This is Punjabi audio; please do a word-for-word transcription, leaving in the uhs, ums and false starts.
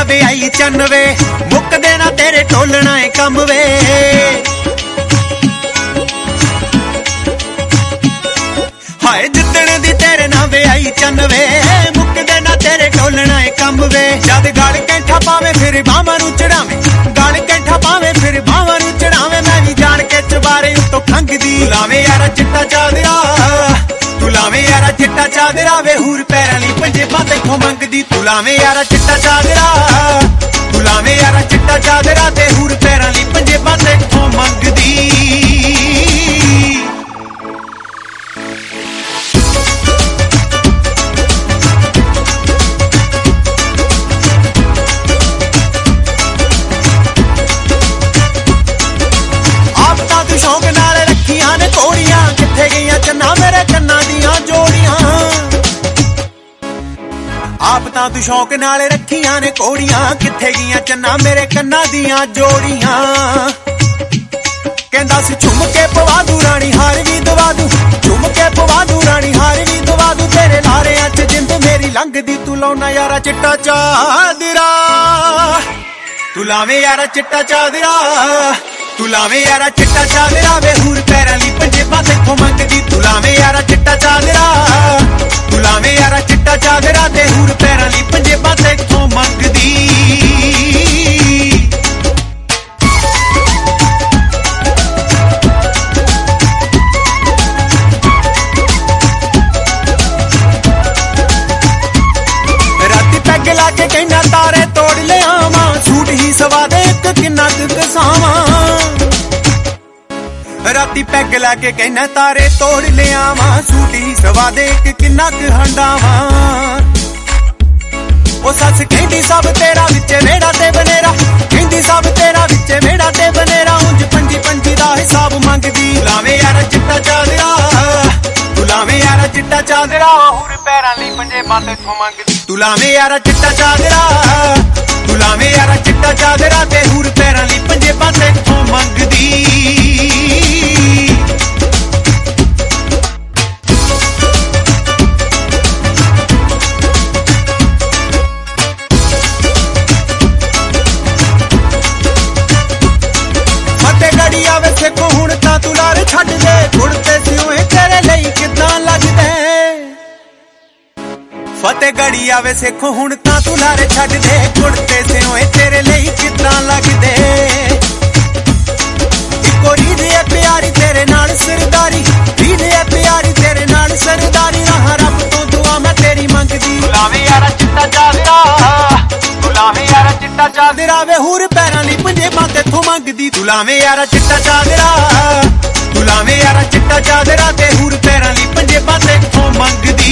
ਵੇ ਆਈ ਚੰਨ ਵੇ ਮੁੱਕਦੇ ਨਾ ਤੇਰੇ ਢੋਲਣਾ ਏ ਕੰਮ ਵੇ ਹਾਏ ਜਿੱਦਣ ਦੀ ਤੇਰੇ ਨਾਲ ਵੇ ਆਈ ਚੰਨ ਵੇ ਮੁੱਕਦੇ ਨਾ ਤੇਰੇ ਢੋਲਣਾ ਏ ਕੰਮ ਵੇ ਜਦ ਗਲ ਕੈਂਠਾ ਪਾਵੇਂ ਫਿਰ ਬਾਹਾਂ ਨੂੰ ਚੜਾਵੇਂ ਗਲ ਕੈਂਠਾ ਪਾਵੇਂ ਫਿਰ ਬਾਹਾਂ ਨੂੰ ਚੜਾਵੇਂ ਮੈਂ ਵੀ ਜਾਣ ਕੇ ਚਬਾਰੇ ਉੱਤੋਂ ਖੰਗਦੀ ਲਾਵੇਂ ਯਾਰਾ ਚਿੱਟਾ ਚਾਦਰਾ ਤੂੰ ਲਾਵੇਂ ਯਾਰਾ ਚਿੱਟਾ ਚਾਦਰਾ ਵੇ ਹੂਰ ਪੈਰਾਂ ਲਈ ਪੰਜੇਬਾਂ ਤੈਥੋਂ ਮੰਗਦੀ ਤੂੰ ਲਾਵੇਂ ਯਾਰਾ ਚਿੱਟਾ ਚਾਦਰਾ ਤੂੰ ਲਾਵੇਂ ਯਾਰਾ ਚਿੱਟਾ ਚਾਦਰਾ ਤੇ ਹੂਰ ਪੈਰਾਂ ਲਈ ਪੰਜੇਬਾਂ ਤੈਥੋਂ ਮੰਗਦੀ ਸ਼ੌਂਕ ਨਾਲ ਰੱਖੀਆਂ ਨੇ ਕੋੜੀਆਂ ਕਿੱਥੇ ਗਈਆਂ ਚੰਨਾ ਮੇਰੇ ਕੰਨਾਂ ਦੀਆਂ ਜੋੜੀਆਂ ਆਪ ਤਾਂ ਤੂੰ ਸ਼ੌਂਕ ਨਾਲ ਰੱਖੀਆਂ ਨੇ ਕੋੜੀਆਂ ਕਿੱਥੇ ਗਈਆਂ ਚੰਨਾ ਮੇਰੇ ਕੰਨਾਂ ਦੀਆਂ ਜੋੜੀਆਂ ਕਹਿੰਦਾ ਸੀ ਝੁੰਮ ਕੇ ਪਵਾ ਦੂ ਰਾਣੀ ਹਾਰ ਵੀ ਦਵਾ ਦੂ ਝੁੰਮ ਕੇ ਪਵਾ ਦੂ ਰਾਣੀ ਹਾਰ ਵੀ ਦਵਾ ਦੂ ਤੇਰੇ ਲਾਰਿਆਂ ਚ ਜਿੰਦ ਮੇਰੀ ਲੰਘਦੀ ਤੂੰ ਲਾਉਣਾ ਯਾਰਾ ਚਿੱਟਾ ਚਾਦਰਾ ਤੂੰ ਲਾਵੇਂ ਯਾਰਾ ਚਿੱਟਾ ਚਾਦਰਾ ਤੂੰ ਲਾਵੇਂ ਯਾਰਾ ਚਿੱਟਾ ਚਾਦਰਾ ਵੇ ਹੂਰ ਪੈਰਾਂ ਲਈ ਪੰਜੇਬਾਂ ਤੈਥੋਂ ਮੰਗਦੀ ਤੂੰ ਲਾਵੇਂ ਯਾਰਾ ਚਿੱਟਾ ਚਾਦਰਾ ਤੂੰ ਲਾਵੇਂ ਯਾਰਾ ਚਿੱਟਾ ਚਾਦਰਾ ਤੇ ਹੂਰ ਪੈਰਾਂ ਲਈ ਪੰਜੇਬਾਂ ਤੈਥੋਂ ਮੰਗਦੀ ਰਾਤੀ ਪੈਗ ਲਾ ਕੇ ਕਹਿੰਦਾ ਤਾਰੇ ਤੋੜ ਲਿਆਵਾਂ ਸੂਟ ਹੀ ਸਵਾ ਦੇ ਇੱਕ ਕਿੰਨਾ ਕੁ ਕਸਾਵਾਂ ਰਾਤੀ ਪੈਗ ਲਾ ਕੇ ਕਹਿਣਾ ਤਾਰੇ ਤੋੜ ਲਿਆਵਾਂ ਸੂਟੀ ਸਵਾ ਦੇ ਇੱਕ ਕਿੰਨਾ ਕੁ ਹੰਡਾਵਾਂ ਉਹ ਸੱਸ ਕਹਿੰਦੀ ਸਭ ਤੇਰਾ ਵਿੱਚ ਮੇੜਾ ਤੇ ਬਨੇਰਾ ਕਹਿੰਦੀ ਸਭ ਤੇਰਾ ਵਿੱਚ ਮੇੜਾ ਤੇ ਬਨੇਰਾ ਉਂਝ ਪੰਜੀ ਪੰਜੀ ਦਾ ਹਿਸਾਬ ਮੰਗਦੀ ਲਾਵੇਂ ਯਾਰਾ ਚਿੱਟਾ ਚਾਦਰਾ ਤੂੰ ਲਾਵੇਂ ਯਾਰਾ ਚਿੱਟਾ ਚਾਦਰਾ ਹੋਰ ਪੈਰਾਂ ਲਈ ਪੰਜੇਬਾਂ ਤੈਥੋਂ ਮੰਗਦੀ ਤੂੰ ਲਾਵੇਂ ਯਾਰਾ ਚਿੱਟਾ ਚਾਦਰਾ ਤੂੰ ਲਾਵੇਂ ਯਾਰਾ ਚਿੱਟਾ ਚਾਦਰਾ ਤੇ ਹੋਰ ਪੈਰਾਂ ਲਈ ਪੰਜੇਬਾਂ ਤੈਥੋਂ ਮੰਗਦੀ ਦੇਖੋ ਹੁਣ ਤਾਂ ਤੂੰ ਲਾਰ ਛੱਡ ਦੇ ਗੁੜਤੇ ਸਿਉਏ ਤੇਰੇ ਲਈ ਕਿੱਦਾਂ ਲੱਗਦੇ ਫਤਿਹ ਗੜੀ ਆਵੇ ਸਿੱਖੋ ਹੁਣ ਤਾਂ ਤੂੰ ਲਾਰ ਛੱਡ ਦੇ ਗੁੜਤੇ ਸਿਉਏ ਤੇਰੇ ਲਈ ਕਿੱਦਾਂ ਲੱਗਦੇ ਇੱਕੋ ਰੀਝ ਏ ਪਿਆਰੀ ਤੇਰੇ ਨਾਲ ਸਰਦਾਰੀ ਰੀਝ ਏ ਪਿਆਰੀ ਤੇਰੇ ਨਾਲ ਸਰਦਾਰੀ ਆਹ ਰੱਬ ਤੋਂ ਦੁਆ ਮੈਂ ਤੇਰੀ ਮੰਗਦੀ ਲਾਵੇਂ ਯਾਰਾ ਚਿੱਟਾ ਚਾਦਰਾ ਤੂੰ ਲਾਵੇਂ ਯਾਰਾ ਚਿੱਟਾ ਚਾਦਰਾ ਵੇ ਹੂਰ ਪੈਰਾਂ ਲਈ ਪੰਜੇਬਾਂ ਤੈਥੋਂ ਮੰਗਦੀ ਤੂੰ ਲਾਵੇਂ ਯਾਰਾ ਚਿੱਟਾ ਚਾਦਰਾ ਤੂੰ ਲਾਵੇਂ ਯਾਰਾ ਚਿੱਟਾ ਚਾਦਰਾ ਤੇ ਹੂਰ ਪੈਰਾਂ ਲਈ ਪੰਜੇਬਾਂ ਤੈਥੋਂ ਮੰਗਦੀ